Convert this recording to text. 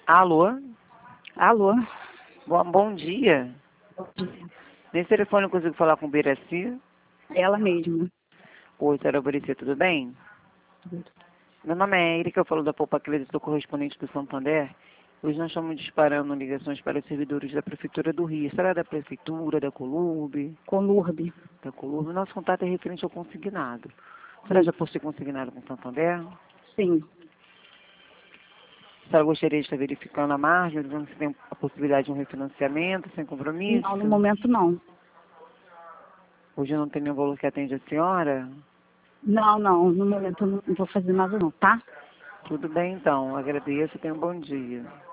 Alô? Alô? Bom dia. Nesse telefone eu consigo falar com o Biraci? Ela mesma. Oi, senhora Biraci, tudo bem? Meu nome é Erika, eu falo da Poupa Crédito, sou correspondente do Santander. Hoje nós estamos disparando ligações para os servidores da Prefeitura do Rio. Será da Prefeitura, da Colurbe? Colurbe. Da Colurbe. Nosso contato é referente ao consignado. Será já por ser consignado com o Santander? Sim. A senhora gostaria de estar verificando a margem, dizendo se tem a possibilidade de um refinanciamento sem compromisso? Não, no momento não. Hoje não tem nenhum valor que atende a senhora? Não, no momento eu não vou fazer nada não, tá? Tudo bem então, agradeço e tenha um bom dia.